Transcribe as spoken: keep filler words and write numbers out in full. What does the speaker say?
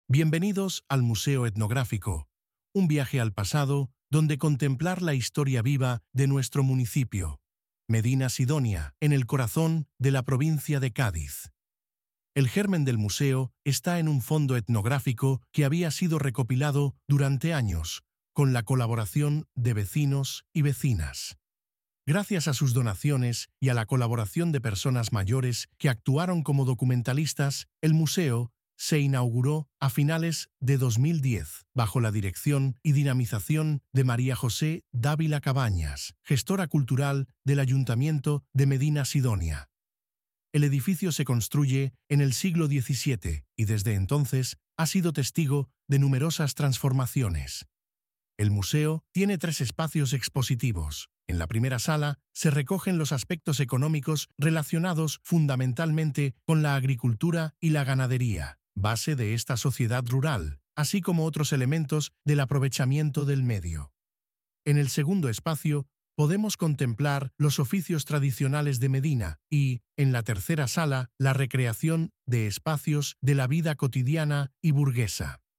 Bienvenidos al Museo Etnográfico, un viaje al pasado donde contemplar la historia viva de nuestro municipio, Medina Sidonia, en el corazón de la provincia de Cádiz. El germen del museo está en un fondo etnográfico que había sido recopilado durante años, con la colaboración de vecinos y vecinas. Gracias a sus donaciones y a la colaboración de personas mayores que actuaron como documentalistas, el museo se inauguró a finales de dos mil diez, bajo la dirección y dinamización de María José Dávila Cabañas, gestora cultural del Ayuntamiento de Medina Sidonia. El edificio se construye en el siglo diecisiete y desde entonces ha sido testigo de numerosas transformaciones. El museo tiene tres espacios expositivos. En la primera sala se recogen los aspectos económicos relacionados fundamentalmente con la agricultura y la ganadería, base de esta sociedad rural, así como otros elementos del aprovechamiento del medio. En el segundo espacio podemos contemplar los oficios tradicionales de Medina y, en la tercera sala, la recreación de espacios de la vida cotidiana y burguesa.